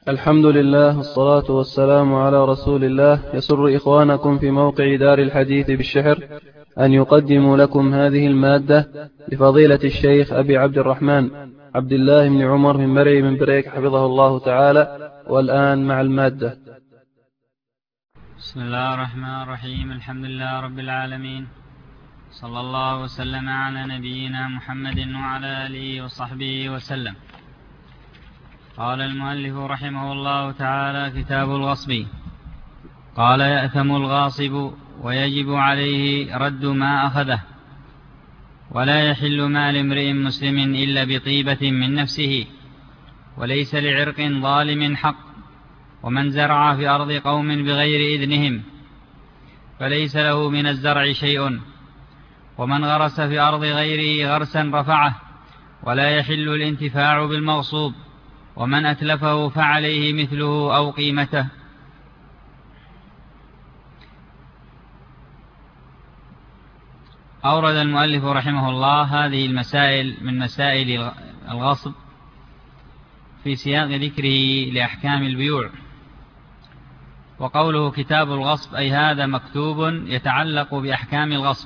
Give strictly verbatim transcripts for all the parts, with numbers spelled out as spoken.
الحمد لله والصلاة والسلام على رسول الله. يسر إخوانكم في موقع دار الحديث بالشحر أن يقدموا لكم هذه المادة لفضيلة الشيخ أبي عبد الرحمن عبد الله بن عمر من مرعي من بريك حفظه الله تعالى. والآن مع المادة. بسم الله الرحمن الرحيم. الحمد لله رب العالمين، صلى الله وسلم على نبينا محمد وعلى آله وصحبه وسلم. قال المؤلف رحمه الله تعالى: كتاب الغصب. قال: يأثم الغاصب ويجب عليه رد ما أخذه، ولا يحل مال امرئ مسلم إلا بطيبة من نفسه، وليس لعرق ظالم حق. ومن زرع في أرض قوم بغير إذنهم فليس له من الزرع شيء، ومن غرس في أرض غيره غرسا رفعه، ولا يحل الانتفاع بالمغصوب. ومن أتلفه فعليه مثله أو قيمته. أورد المؤلف رحمه الله هذه المسائل من مسائل الغصب في سياق ذكره لأحكام البيوع. وقوله كتاب الغصب أي هذا مكتوب يتعلق بأحكام الغصب.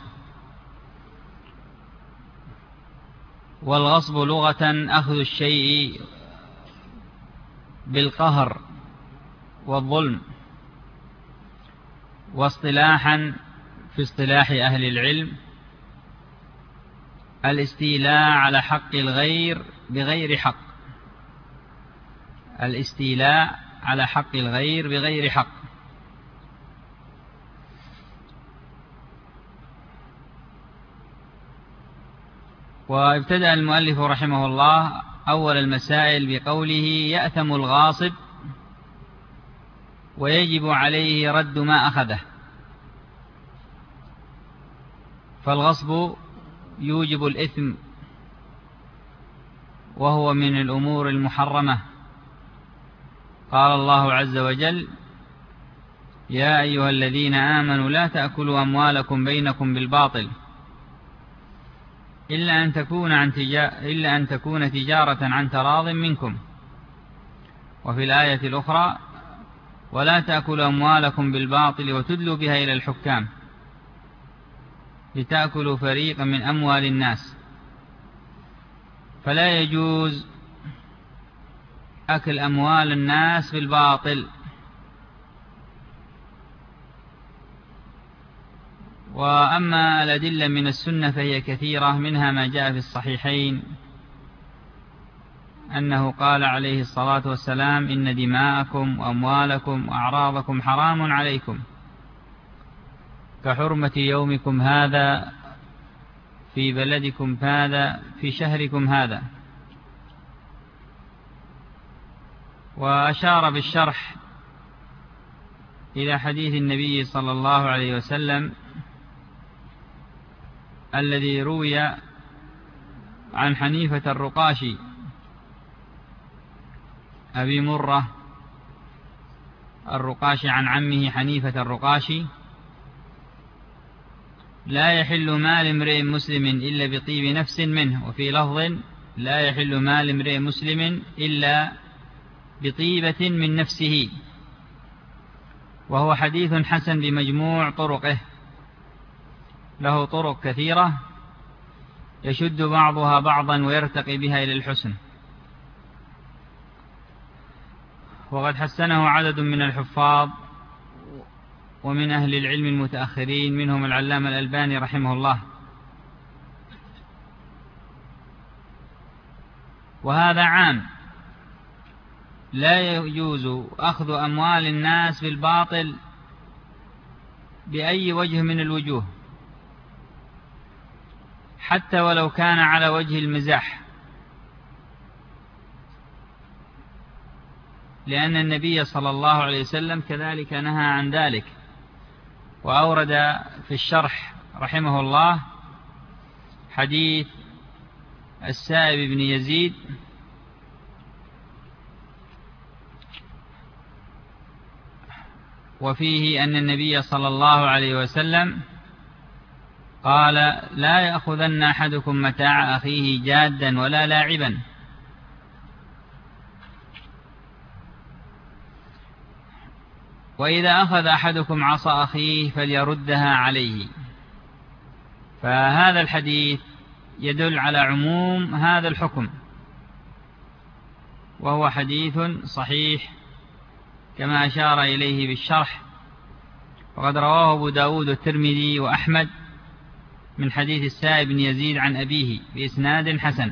والغصب لغة أخذ الشيء بالقهر والظلم، واصطلاحا في اصطلاح أهل العلم الاستيلاء على حق الغير بغير حق. الاستيلاء على حق الغير بغير حق. وابتدأ المؤلف رحمه الله أول المسائل بقوله: يأثم الغاصب ويجب عليه رد ما أخذه. فالغصب يوجب الإثم، وهو من الأمور المحرمة. قال الله عز وجل: يا أيها الذين آمنوا لا تأكلوا أموالكم بينكم بالباطل إلا أن تكون عن تجا... إلا أن تكون تجارة عن تراض منكم. وفي الآية الأخرى: ولا تأكلوا أموالكم بالباطل وتدلوا بها إلى الحكام لتأكلوا فريقا من أموال الناس. فلا يجوز أكل أموال الناس بالباطل. وأما الأدلة من السنة فهي كثيرة، منها ما جاء في الصحيحين أنه قال عليه الصلاة والسلام: إن دماءكم وأموالكم وأعراضكم حرام عليكم كحرمة يومكم هذا في بلدكم هذا في شهركم هذا. وأشار بالشرح إلى حديث النبي صلى الله عليه وسلم الذي روي عن حنيفة الرقاشي أبي مرة الرقاشي عن عمه حنيفة الرقاشي: لا يحل مال امرئ مسلم إلا بطيب نفس منه. وفي لفظ: لا يحل مال امرئ مسلم إلا بطيبة من نفسه. وهو حديث حسن بمجموع طرقه، له طرق كثيرة يشد بعضها بعضا ويرتقي بها إلى الحسن. وقد حسنه عدد من الحفاظ ومن أهل العلم المتأخرين، منهم العلامة الألباني رحمه الله. وهذا عام، لا يجوز أخذ أموال الناس بالباطل بأي وجه من الوجوه، حتى ولو كان على وجه المزاح، لأن النبي صلى الله عليه وسلم كذلك نهى عن ذلك. وأورد في الشرح رحمه الله حديث السائب بن يزيد وفيه أن النبي صلى الله عليه وسلم قال: لا يأخذن أحدكم متاع أخيه جادا ولا لاعبا. وإذا أخذ أحدكم عصا أخيه فليردها عليه. فهذا الحديث يدل على عموم هذا الحكم، وهو حديث صحيح كما أشار إليه بالشرح، وقد رواه أبو داود والترمذي وأحمد من حديث السائب بن يزيد عن أبيه بإسناد حسن.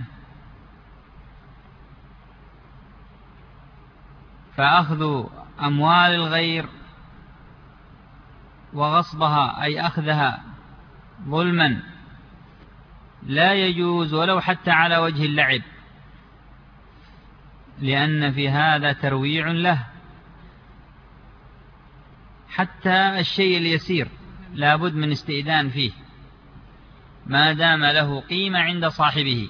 فأخذ أموال الغير وغصبها أي أخذها ظلما لا يجوز ولو حتى على وجه اللعب، لأن في هذا ترويع له. حتى الشيء اليسير لا بد من استئذان فيه ما دام له قيمة عند صاحبه.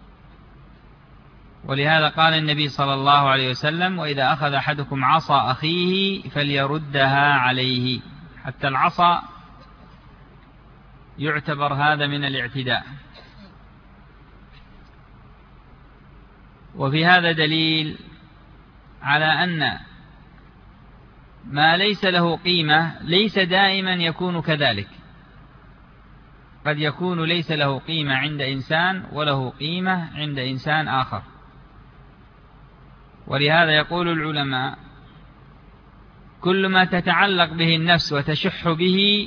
ولهذا قال النبي صلى الله عليه وسلم: وإذا أخذ أحدكم عصا أخيه فليردها عليه. حتى العصا يعتبر هذا من الاعتداء. وفي هذا دليل على أن ما ليس له قيمة ليس دائما يكون كذلك، قد يكون ليس له قيمة عند إنسان وله قيمة عند إنسان آخر. ولهذا يقول العلماء: كل ما تتعلق به النفس وتشح به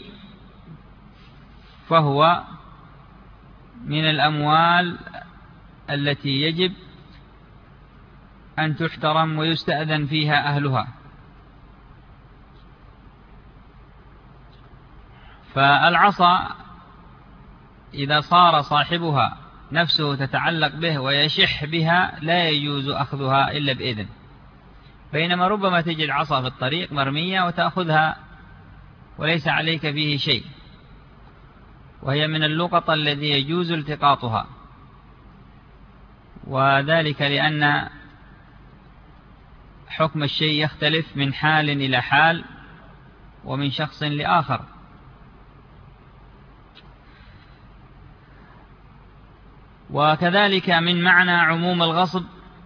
فهو من الأموال التي يجب أن تحترم ويستأذن فيها أهلها. فالعصا إذا صار صاحبها نفسه تتعلق به ويشح بها لا يجوز أخذها إلا بإذن، بينما ربما تجد عصا في الطريق مرمية وتأخذها وليس عليك فيه شيء، وهي من اللقطة الذي يجوز التقاطها، وذلك لأن حكم الشيء يختلف من حال إلى حال ومن شخص لآخر. وكذلك من معنى عموم الغصب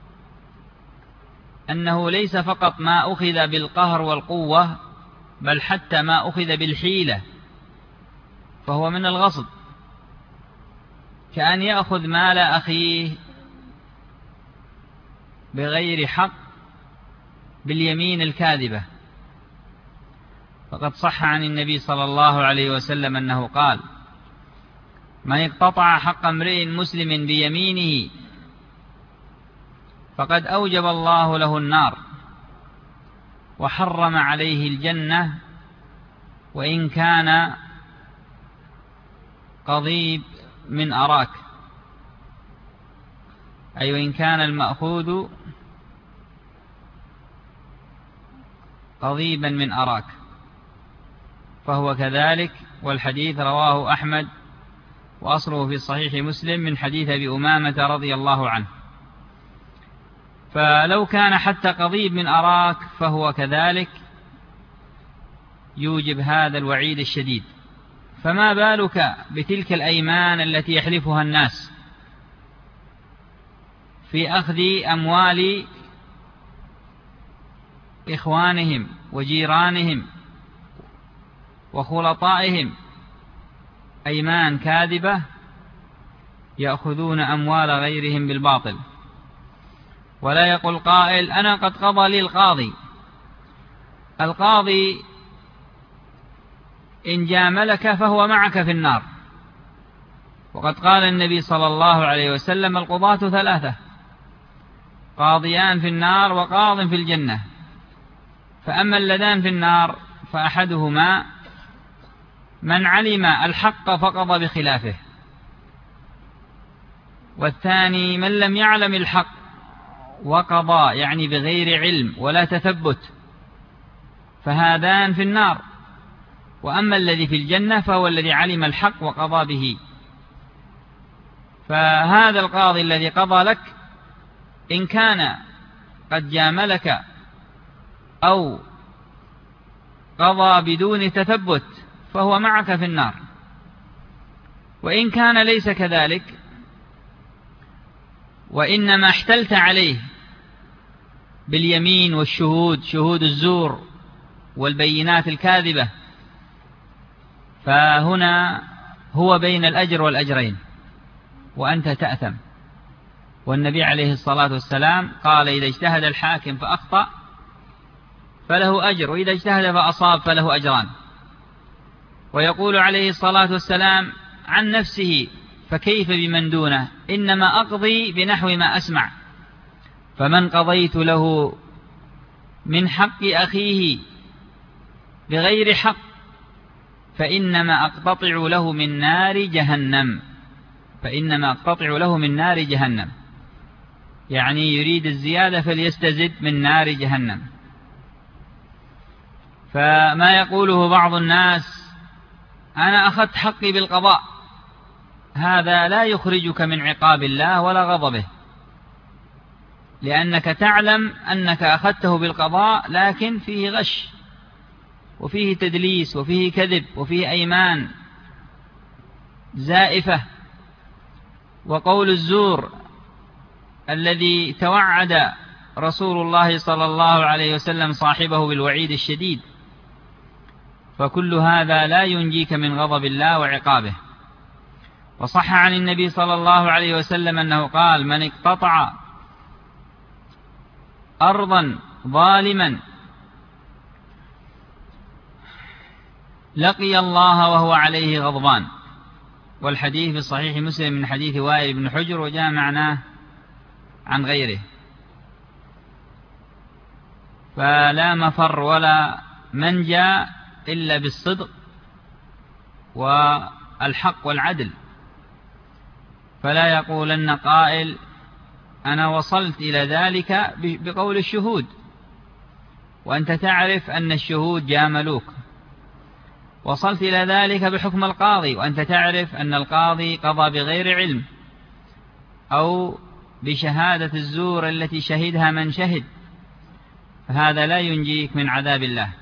أنه ليس فقط ما أخذ بالقهر والقوة، بل حتى ما أخذ بالحيلة فهو من الغصب، كأن يأخذ مال أخيه بغير حق باليمين الكاذبة. فقد صح عن النبي صلى الله عليه وسلم أنه قال: من اقتطع حق امرئ مسلم بيمينه فقد أوجب الله له النار وحرم عليه الجنة وإن كان قضيب من أراك، أي وإن كان المأخوذ قضيبا من أراك فهو كذلك. والحديث رواه أحمد وأصله في صحيح مسلم من حديث أبي أمامة رضي الله عنه. فلو كان حتى قضيب من أراك فهو كذلك يوجب هذا الوعيد الشديد، فما بالك بتلك الأيمان التي يحلفها الناس في أخذ أموال إخوانهم وجيرانهم وخلطائهم، أيمان كاذبة يأخذون أموال غيرهم بالباطل. ولا يقول قائل: أنا قد قضى لي القاضي. القاضي إن جاملك فهو معك في النار، وقد قال النبي صلى الله عليه وسلم: القضاة ثلاثة، قاضيان في النار وقاض في الجنة. فأما اللذان في النار فأحدهما من علم الحق فقضى بخلافه، والثاني من لم يعلم الحق وقضى يعني بغير علم ولا تثبت، فهذان في النار. وأما الذي في الجنة فهو الذي علم الحق وقضى به. فهذا القاضي الذي قضى لك إن كان قد جاملك أو قضى بدون تثبت فهو معك في النار، وإن كان ليس كذلك وإنما احتلت عليه باليمين والشهود، شهود الزور والبينات الكاذبة، فهنا هو بين الأجر والأجرين وأنت تأثم. والنبي عليه الصلاة والسلام قال إذا اجتهد الحاكم فأخطأ فله أجر، وإذا اجتهد فأصاب فله أجران. ويقول عليه الصلاة والسلام عن نفسه فكيف بمن دونه، إنما أقضي بنحو ما أسمع، فمن قضيت له من حق أخيه بغير حق فإنما أقتطع له من نار جهنم فإنما أقتطع له من نار جهنم يعني يريد الزيادة فليستزد من نار جهنم. فما يقوله بعض الناس أنا أخذت حقي بالقضاء، هذا لا يخرجك من عقاب الله ولا غضبه، لأنك تعلم أنك أخذته بالقضاء لكن فيه غش وفيه تدليس وفيه كذب وفيه أيمان زائفة وقول الزور الذي توعد رسول الله صلى الله عليه وسلم صاحبه بالوعيد الشديد. فكل هذا لا ينجيك من غضب الله وعقابه. وصح عن النبي صلى الله عليه وسلم أنه قال من اقتطع أرضا ظالما لقي الله وهو عليه غضبان. والحديث في صحيح مسلم من حديث وائل بن حجر وجاء معناه عن غيره. فلا مفر ولا منجا إلا بالصدق والحق والعدل. فلا يقولن قائل أنا وصلت إلى ذلك بقول الشهود، وأنت تعرف أن الشهود جاملوك. وصلت إلى ذلك بحكم القاضي، وأنت تعرف أن القاضي قضى بغير علم، أو بشهادة الزور التي شهدها من شهد، فهذا لا ينجيك من عذاب الله.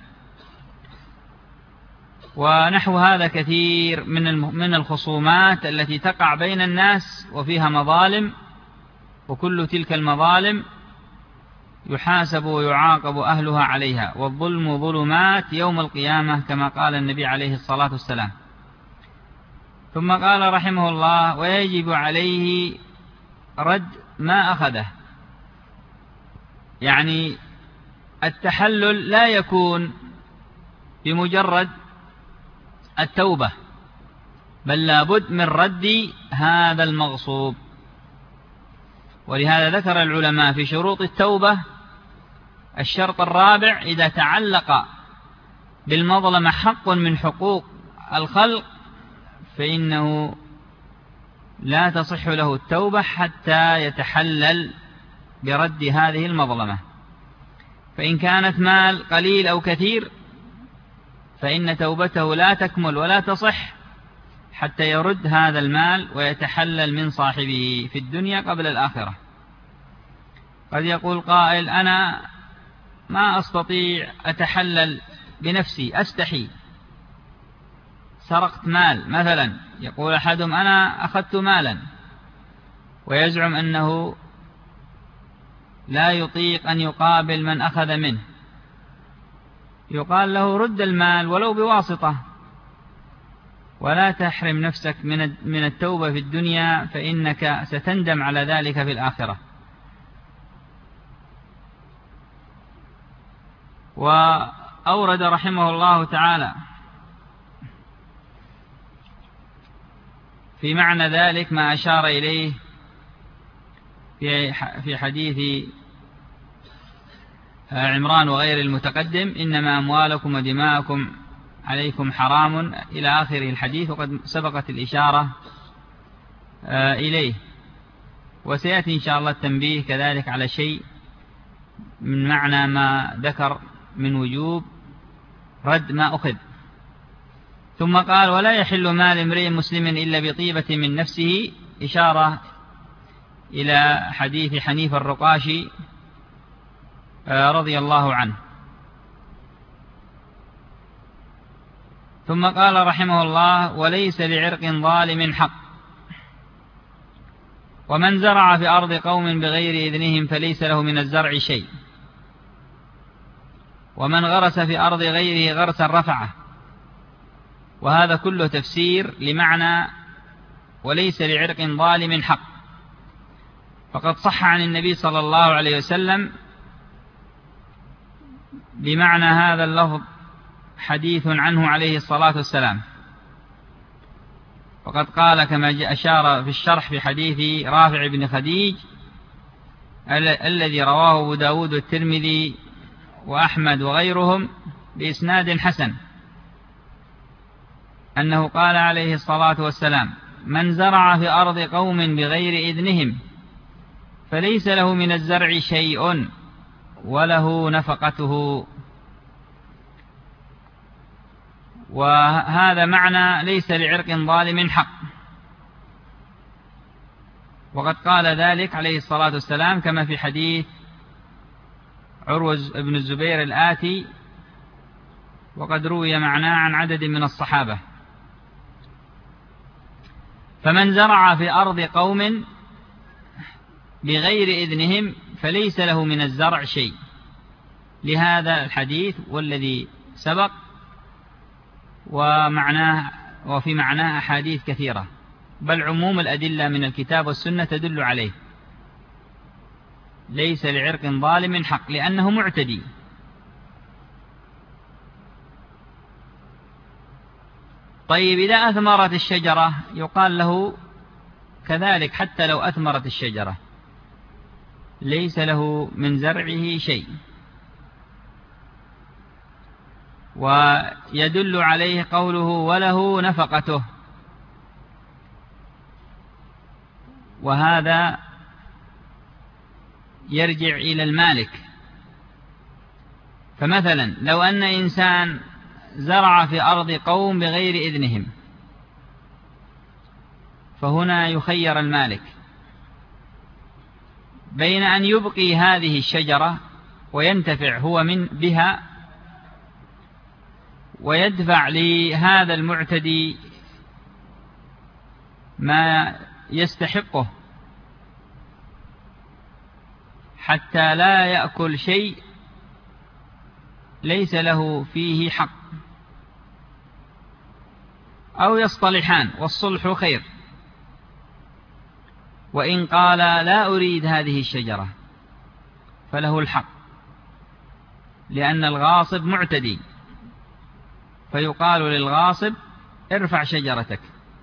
ونحو هذا كثير من من الخصومات التي تقع بين الناس وفيها مظالم، وكل تلك المظالم يحاسب ويعاقب أهلها عليها، والظلم ظلمات يوم القيامة كما قال النبي عليه الصلاة والسلام. ثم قال رحمه الله ويجب عليه رد ما أخذه، يعني التحلل لا يكون بمجرد التوبة، بل لابد من رد هذا المغصوب. ولهذا ذكر العلماء في شروط التوبة الشرط الرابع إذا تعلق بالمظلمة حق من حقوق الخلق فإنه لا تصح له التوبة حتى يتحلل برد هذه المظلمة. فإن كانت مال قليل أو كثير فإن توبته لا تكمل ولا تصح حتى يرد هذا المال ويتحلل من صاحبه في الدنيا قبل الآخرة. قد يقول قائل أنا ما أستطيع أتحلل بنفسي، أستحي، سرقت مال مثلا. يقول أحدهم أنا أخذت مالا، ويزعم أنه لا يطيق أن يقابل من أخذ منه. يقال له رد المال ولو بواسطة، ولا تحرم نفسك من التوبة في الدنيا فإنك ستندم على ذلك في الآخرة. وأورد رحمه الله تعالى في معنى ذلك ما أشار إليه في حديث عمران وغير المتقدم إنما أموالكم ودماءكم عليكم حرام إلى آخر الحديث، وقد سبقت الإشارة إليه. وسيأتي إن شاء الله التنبيه كذلك على شيء من معنى ما ذكر من وجوب رد ما أخذ. ثم قال ولا يحل مال امرئ مسلم إلا بطيبة من نفسه، إشارة إلى حديث حنيف الرقاشي رضي الله عنه. ثم قال رحمه الله وليس لعرق ظالم حق، ومن زرع في أرض قوم بغير إذنهم فليس له من الزرع شيء، ومن غرس في أرض غيره غرسا رفعه. وهذا كله تفسير لمعنى وليس لعرق ظالم حق. فقد صح عن النبي صلى الله عليه وسلم بمعنى هذا اللفظ حديث عنه عليه الصلاة والسلام، وقد قال كما أشار في الشرح في حديث رافع بن خديج الذي رواه أبو داود والترمذي وأحمد وغيرهم بإسناد حسن، أنه قال عليه الصلاة والسلام: من زرع في أرض قوم بغير إذنهم فليس له من الزرع شيء وله نفقته. وهذا معنى ليس لعرق ظالم حق. وقد قال ذلك عليه الصلاة والسلام كما في حديث عروة بن الزبير الآتي، وقد روي معناه عن عدد من الصحابة: فمن زرع في أرض قوم بغير إذنهم فليس له من الزرع شيء، لهذا الحديث والذي سبق، ومعناه وفي معناه أحاديث كثيرة، بل عموم الأدلة من الكتاب والسنة تدل عليه. ليس لعرق ظالم حق لأنه معتدي. طيب إذا أثمرت الشجرة يقال له كذلك حتى لو أثمرت الشجرة ليس له من زرعه شيء. ويدل عليه قوله وله نفقته، وهذا يرجع إلى المالك. فمثلا لو أن إنسان زرع في أرض قوم بغير إذنهم، فهنا يخير المالك بين أن يبقي هذه الشجرة وينتفع هو من بها ويدفع لهذا المعتدي ما يستحقه حتى لا يأكل شيء ليس له فيه حق، أو يصطلحان والصلح خير. وإن قال لا أريد هذه الشجرة فله الحق، لأن الغاصب معتدي، فيقال للغاصب ارفع شجرتك،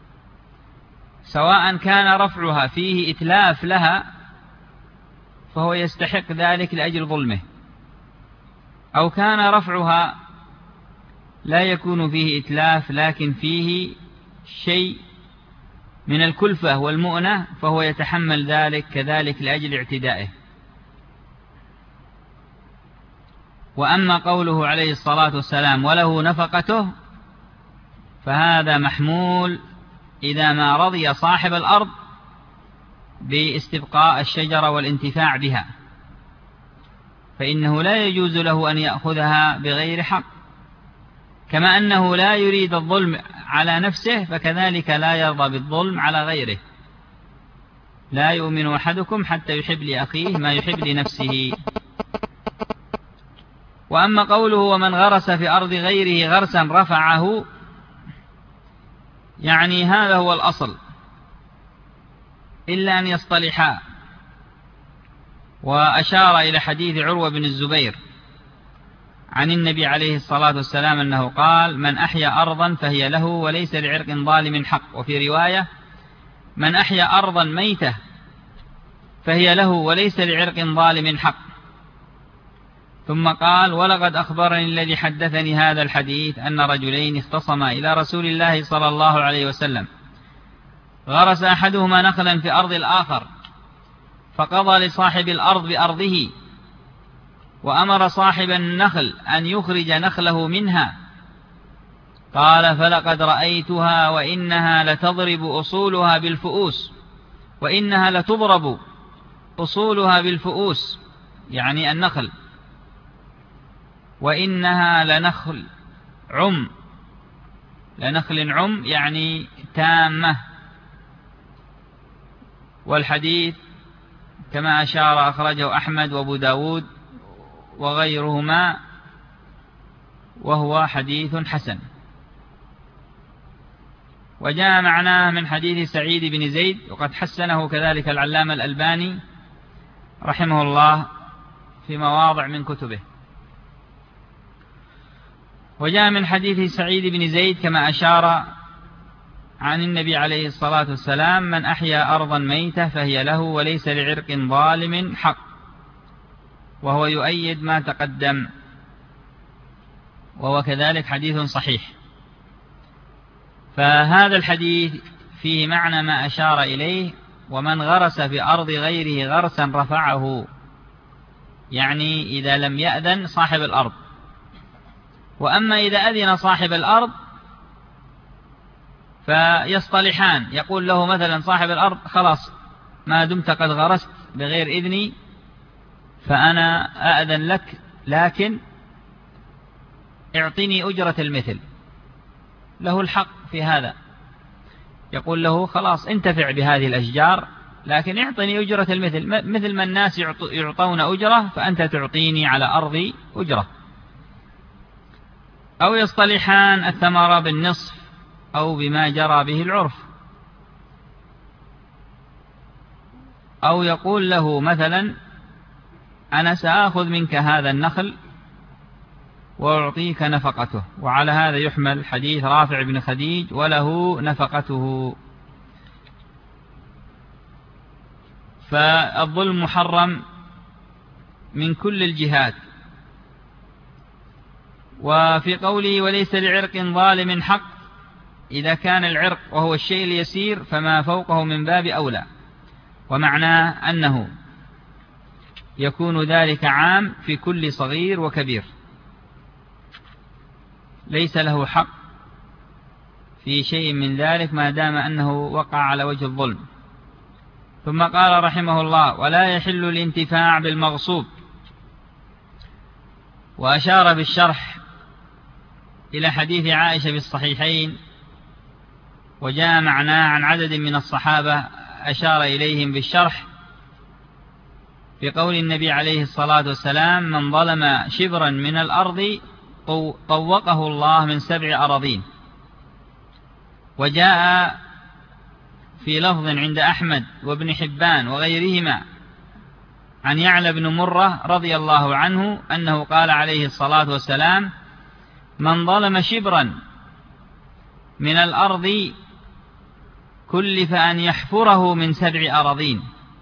سواء كان رفعها فيه إتلاف لها فهو يستحق ذلك لأجل ظلمه، أو كان رفعها لا يكون فيه إتلاف لكن فيه شيء من الكلفة والمؤنة فهو يتحمل ذلك كذلك لأجل اعتدائه. وأما قوله عليه الصلاة والسلام وله نفقته، فهذا محمول إذا ما رضي صاحب الأرض باستبقاء الشجرة والانتفاع بها، فإنه لا يجوز له أن يأخذها بغير حق، كما أنه لا يريد الظلم على نفسه فكذلك لا يرضى بالظلم على غيره. لا يؤمن أحدكم حتى يحب لأخيه ما يحب لنفسه. وأما قوله ومن غرس في أرض غيره غرسا رفعه، يعني هذا هو الأصل إلا أن يصطلحا. وأشار إلى حديث عروة بن الزبير عن النبي عليه الصلاة والسلام أنه قال من أحيا أرضا فهي له وليس لعرق ظالم حق. وفي رواية من أحيا أرضا ميتة فهي له وليس لعرق ظالم حق. ثم قال ولقد أخبرني الذي حدثني هذا الحديث أن رجلين اختصما إلى رسول الله صلى الله عليه وسلم، غرس أحدهما نخلا في أرض الآخر فقضى لصاحب الأرض بأرضه، وأمر صاحب النخل أن يخرج نخله منها. قال فلقد رأيتها وإنها لتضرب أصولها بالفؤوس وإنها لتضرب أصولها بالفؤوس، يعني النخل، وإنها لنخل عم، لنخل عم يعني تامة. والحديث كما أشار أخرجه أحمد وأبو داود وغيرهما وهو حديث حسن. وجاء معناه من حديث سعيد بن زيد، وقد حسنه كذلك العلامة الألباني رحمه الله في مواضع من كتبه. وجاء من حديث سعيد بن زيد كما أشار عن النبي عليه الصلاة والسلام: من أحيا أرضا ميتة فهي له وليس لعرق ظالم حق، وهو يؤيد ما تقدم، وهو كذلك حديث صحيح. فهذا الحديث فيه معنى ما أشار إليه: ومن غرس في أرض غيره غرسا رفعه، يعني إذا لم يأذن صاحب الأرض. وأما إذا أذن صاحب الأرض فيصطلحان، يقول له مثلا صاحب الأرض: خلاص ما دمت قد غرست بغير إذني فأنا أأذن لك، لكن اعطني أجرة المثل. له الحق في هذا، يقول له: خلاص انتفع بهذه الأشجار، لكن اعطني أجرة المثل، مثل ما الناس يعطون أجرة فأنت تعطيني على أرضي أجرة. أو يصطلحان الثمرة بالنصف أو بما جرى به العرف. أو يقول له مثلا: أنا سآخذ منك هذا النخل وأعطيك نفقته. وعلى هذا يحمل حديث رافع بن خديج: وله نفقته. فالظلم محرم من كل الجهات. وفي قوله: وليس لعرق ظالم حق، إذا كان العرق وهو الشيء اليسير فما فوقه من باب أولى، ومعناه أنه يكون ذلك عام في كل صغير وكبير، ليس له حق في شيء من ذلك ما دام أنه وقع على وجه الظلم. ثم قال رحمه الله: ولا يحل الانتفاع بالمغصوب. وأشار بالشرح إلى حديث عائشة في الصحيحين، وجاء معناه عن عدد من الصحابة أشار إليهم بالشرح في قول النبي عليه الصلاة والسلام: من ظلم شبرا من الأرض طوقه الله من سبع أراضين. وجاء في لفظ عند أحمد وابن حبان وغيرهما عن يعلى بن مرة رضي الله عنه أنه قال عليه الصلاة والسلام: من ظلم شبرا من الأرض كلف أن يحفره من سبع أراضين.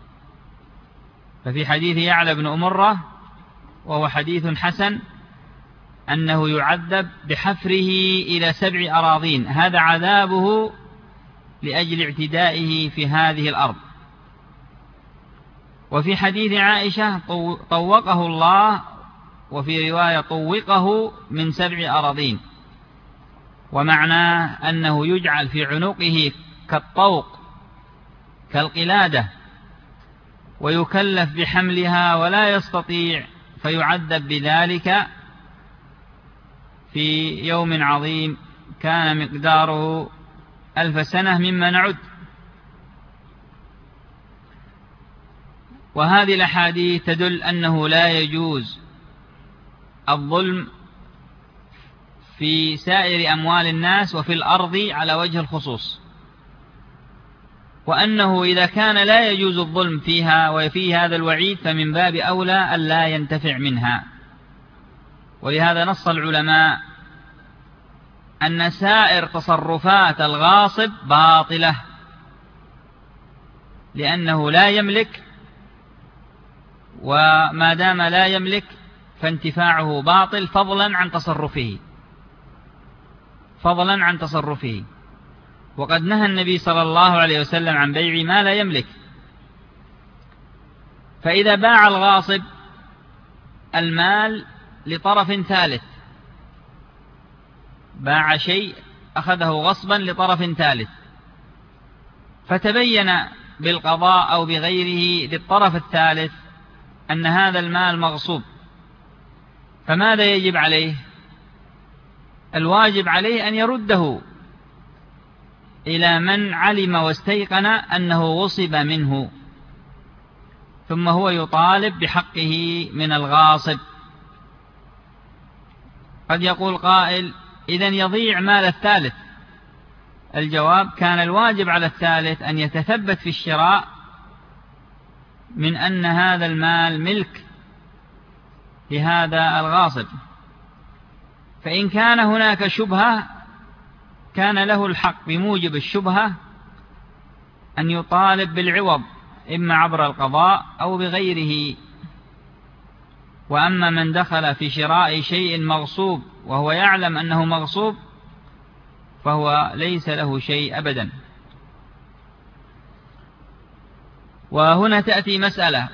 ففي حديث يعلى بن مرة، وهو حديث حسن، أنه يعذب بحفره إلى سبع أراضين، هذا عذابه لأجل اعتدائه في هذه الأرض. وفي حديث عائشة: طوقه الله، وفي رواية طوقه من سبع أراضين، ومعناه أنه يجعل في عنقه كالطوق كالقلادة، ويكلف بحملها ولا يستطيع، فيعذب بذلك في يوم عظيم كان مقداره ألف سنة مما نعد. وهذه الأحاديث تدل أنه لا يجوز الظلم في سائر أموال الناس وفي الأرض على وجه الخصوص، وأنه إذا كان لا يجوز الظلم فيها وفي هذا الوعيد فمن باب أولى ألا ينتفع منها. ولهذا نص العلماء أن سائر تصرفات الغاصب باطلة، لأنه لا يملك، وما دام لا يملك فانتفاعه باطل فضلا عن تصرفه فضلا عن تصرفه وقد نهى النبي صلى الله عليه وسلم عن بيع ما لا يملك. فإذا باع الغاصب المال لطرف ثالث، باع شيء أخذه غصبا لطرف ثالث، فتبين بالقضاء أو بغيره للطرف الثالث أن هذا المال مغصوب، فماذا يجب عليه؟ الواجب عليه أن يرده إلى من علم واستيقن أنه غصب منه، ثم هو يطالب بحقه من الغاصب. قد يقول قائل: إذن يضيع مال الثالث. الجواب: كان الواجب على الثالث أن يتثبت في الشراء من أن هذا المال ملك لهذا الغاصب، فإن كان هناك شبهة كان له الحق بموجب الشبهة أن يطالب بالعوض، إما عبر القضاء أو بغيره. وأما من دخل في شراء شيء مغصوب وهو يعلم أنه مغصوب فهو ليس له شيء أبدا. وهنا تأتي مسألة،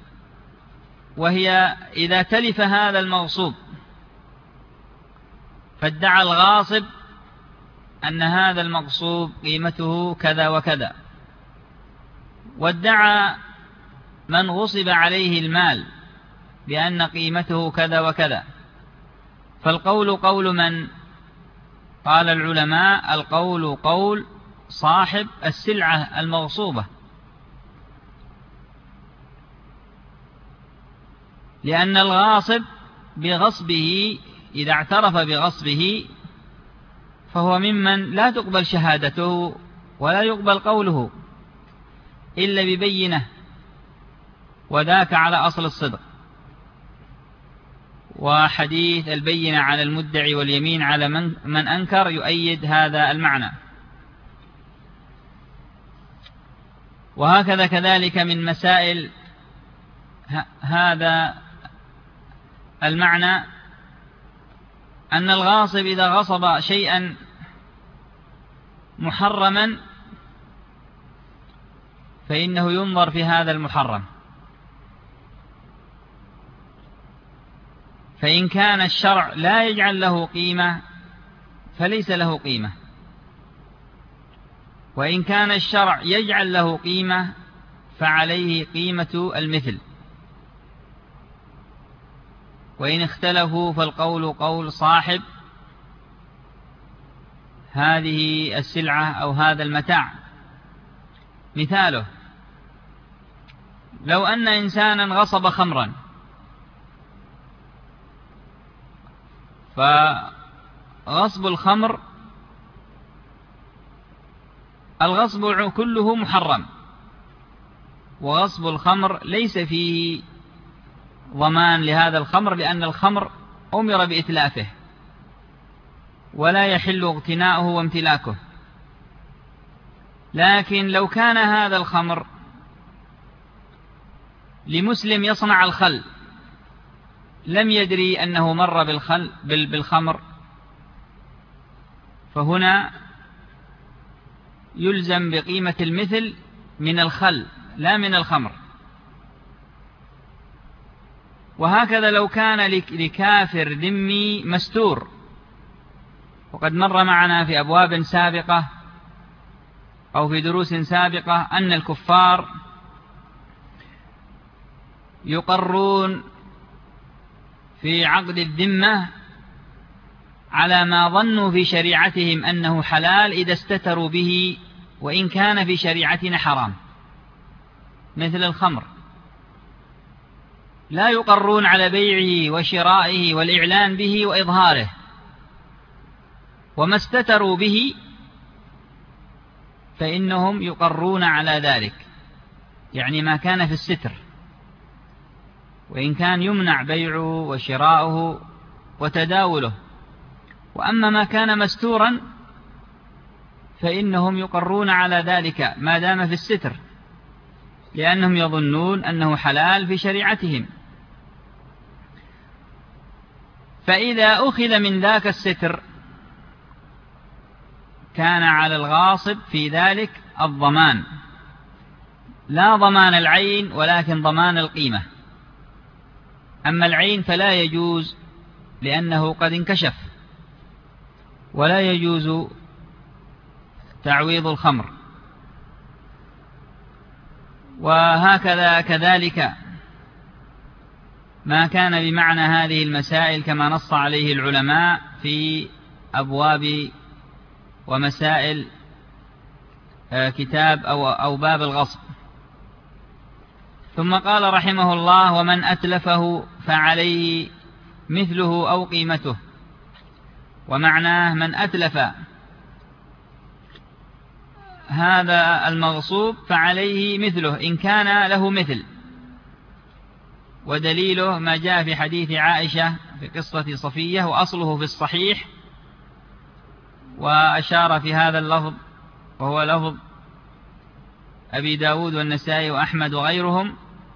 وهي إذا تلف هذا المغصوب فادعى الغاصب أن هذا المغصوب قيمته كذا وكذا، وادعى من غصب عليه المال بأن قيمته كذا وكذا، فالقول قول من؟ قال العلماء: القول قول صاحب السلعة المغصوبة، لأن الغاصب بغصبه إذا اعترف بغصبه فهو ممن لا تقبل شهادته ولا يقبل قوله إلا ببينة، وذاك على أصل الصدق. وحديث البينة على المدعي واليمين على من, من أنكر يؤيد هذا المعنى. وهكذا كذلك من مسائل هذا المعنى أن الغاصب إذا غصب شيئا محرما فإنه ينظر في هذا المحرم، فإن كان الشرع لا يجعل له قيمة فليس له قيمة، وإن كان الشرع يجعل له قيمة فعليه قيمة المثل. وإن اختلفوا فالقول قول صاحب هذه السلعة أو هذا المتاع. مثاله: لو أن إنسانا غصب خمرا، فغصب الخمر الغصب كله محرم، وغصب الخمر ليس فيه ضمان لهذا الخمر، لأن الخمر أمر بإتلافه ولا يحل اغتناؤه وامتلاكه. لكن لو كان هذا الخمر لمسلم يصنع الخل لم يدري أنه مر بالخل بالخمر، فهنا يلزم بقيمة المثل من الخل لا من الخمر. وهكذا لو كان لكافر ذمي مستور، وقد مر معنا في أبواب سابقة أو في دروس سابقة أن الكفار يقرون في عقد الذمة على ما ظنوا في شريعتهم أنه حلال إذا استتروا به، وإن كان في شريعتنا حرام، مثل الخمر. لا يقرون على بيعه وشرائه والإعلان به وإظهاره، وما استتروا به فإنهم يقرون على ذلك، يعني ما كان في الستر، وإن كان يمنع بيعه وشراؤه وتداوله. وأما ما كان مستورا فإنهم يقرون على ذلك ما دام في الستر، لأنهم يظنون أنه حلال في شريعتهم. فإذا أخذ من ذاك الستر كان على الغاصب في ذلك الضمان، لا ضمان العين ولكن ضمان القيمة. أما العين فلا يجوز لأنه قد انكشف، ولا يجوز تعويض الخمر. وهكذا كذلك ما كان بمعنى هذه المسائل كما نص عليه العلماء في أبواب ومسائل كتاب أو, أو باب الغصب. ثم قال رحمه الله: ومن أتلفه فعليه مثله أو قيمته. ومعناه من أتلف هذا المغصوب فعليه مثله إن كان له مثل. ودليله ما جاء في حديث عائشة في قصة صفية، وأصله في الصحيح، وأشار في هذا اللفظ وهو لفظ أبي داود والنسائي وأحمد وغيرهم،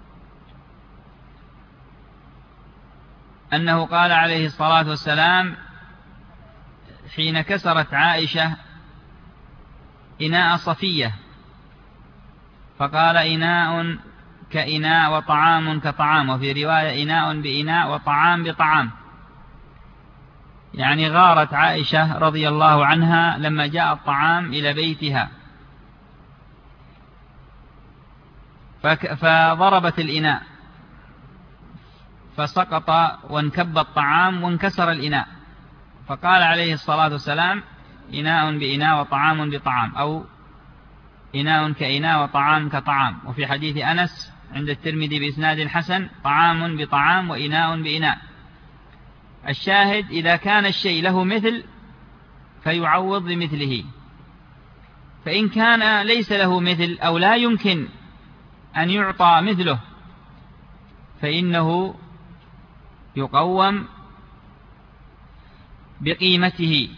أنه قال عليه الصلاة والسلام حين كسرت عائشة إناء صفية فقال إناء كإناء وطعام كطعام، وفي رواية إناء بإناء وطعام بطعام، يعني غارت عائشة رضي الله عنها لما جاء الطعام إلى بيتها فضربت الإناء فسقط وانكب الطعام وانكسر الإناء، فقال عليه الصلاة والسلام إناء بإناء وطعام بطعام، أو إناء كإناء وطعام كطعام. وفي حديث أنس عند الترمذي بإسناد حسن طعام بطعام وإناء بإناء. الشاهد إذا كان الشيء له مثل فيعوض بمثله، فإن كان ليس له مثل أو لا يمكن أن يعطى مثله فإنه يقوم بقيمته.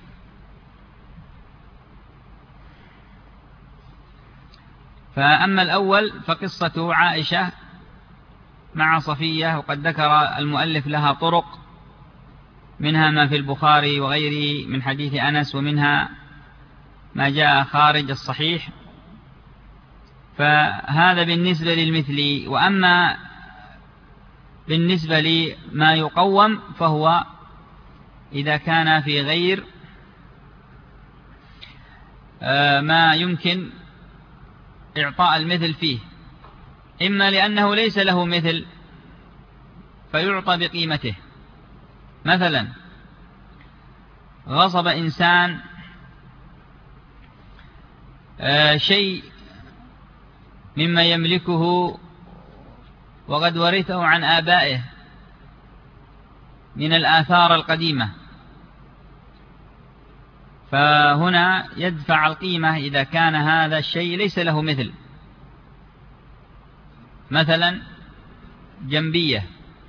فأما الأول فقصة عائشة مع صفية، وقد ذكر المؤلف لها طرق، منها ما في البخاري وغيره من حديث أنس، ومنها ما جاء خارج الصحيح، فهذا بالنسبة للمثل. وأما بالنسبة لما يقوم فهو إذا كان في غير ما يمكن إعطاء المثل فيه، إما لأنه ليس له مثل فيعطى بقيمته. مثلا غصب إنسان شيء مما يملكه وقد ورثه عن آبائه من الآثار القديمة، فهنا يدفع القيمة إذا كان هذا الشيء ليس له مثل. مثلا جنبية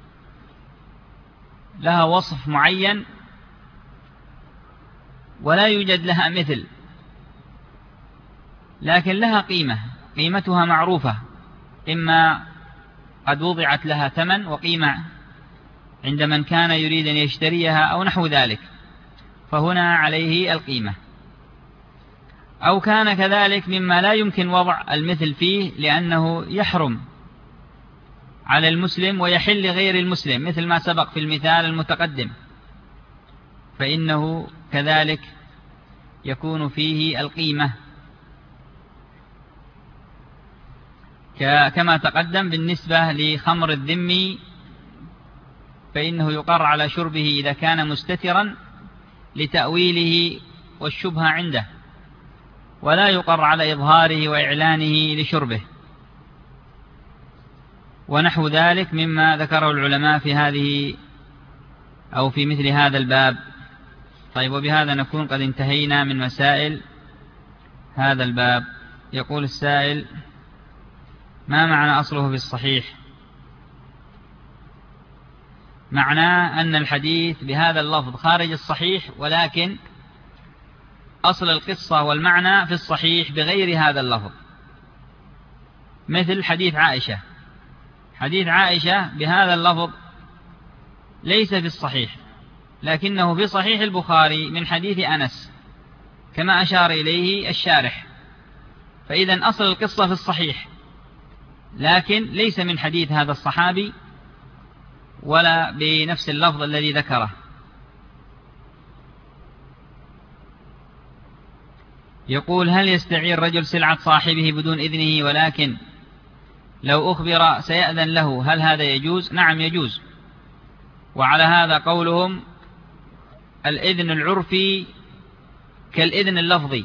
لها وصف معين ولا يوجد لها مثل، لكن لها قيمة، قيمتها معروفة، إما قد وضعت لها ثمن وقيمة عند من كان يريد أن يشتريها أو نحو ذلك، فهنا عليه القيمة. أو كان كذلك مما لا يمكن وضع المثل فيه لأنه يحرم على المسلم ويحل غير المسلم، مثل ما سبق في المثال المتقدم، فإنه كذلك يكون فيه القيمة كما تقدم. بالنسبة لخمر الذمي فإنه يقر على شربه إذا كان مستترا لتأويله والشبهة عنده، ولا يقر على إظهاره وإعلانه لشربه، ونحو ذلك مما ذكره العلماء في هذه أو في مثل هذا الباب. طيب، وبهذا نكون قد انتهينا من مسائل هذا الباب. يقول السائل: ما معنى أصله في الصحيح؟ معناه أن الحديث بهذا اللفظ خارج الصحيح، ولكن أصل القصة والمعنى في الصحيح بغير هذا اللفظ، مثل حديث عائشة. حديث عائشة بهذا اللفظ ليس في الصحيح، لكنه في صحيح البخاري من حديث أنس كما أشار إليه الشارح، فإذا أصل القصة في الصحيح، لكن ليس من حديث هذا الصحابي ولا بنفس اللفظ الذي ذكره. يقول: هل يستعير رجل سلعة صاحبه بدون إذنه ولكن لو أخبر سيأذن له، هل هذا يجوز؟ نعم يجوز. وعلى هذا قولهم الإذن العرفي كالإذن اللفظي.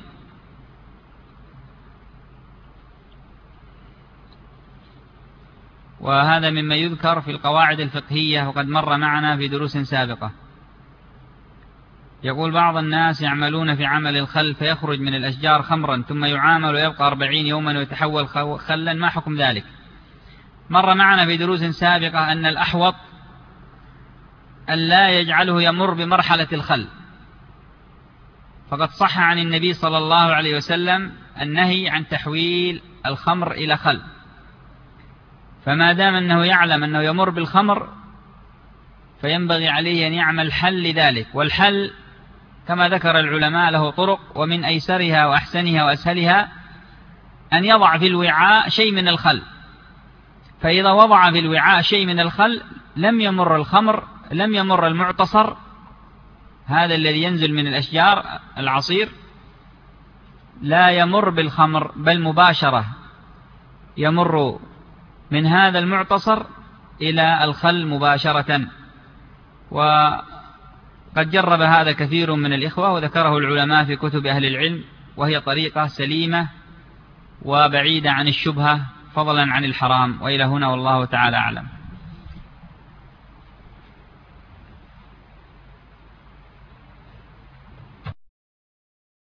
وهذا مما يذكر في القواعد الفقهية وقد مر معنا في دروس سابقة. يقول بعض الناس يعملون في عمل الخل فيخرج من الأشجار خمرا ثم يعامل ويبقى أربعين يوما ويتحول خلا، ما حكم ذلك؟ مر معنا في دروس سابقة أن الأحوط أن لا يجعله يمر بمرحلة الخل، فقد صح عن النبي صلى الله عليه وسلم النهي عن تحويل الخمر إلى خل، فما دام أنه يعلم أنه يمر بالخمر فينبغي عليه أن يعمل حل لذلك. والحل كما ذكر العلماء له طرق، ومن أيسرها وأحسنها وأسهلها أن يضع في الوعاء شيء من الخل، فإذا وضع في الوعاء شيء من الخل لم يمر الخمر، لم يمر المعتصر هذا الذي ينزل من الأشجار العصير، لا يمر بالخمر، بل مباشرة يمر من هذا المعتصر إلى الخل مباشرة. وقد جرب هذا كثير من الإخوة وذكره العلماء في كتب أهل العلم، وهي طريقة سليمة وبعيدة عن الشبهة فضلا عن الحرام. وإلى هنا والله تعالى أعلم.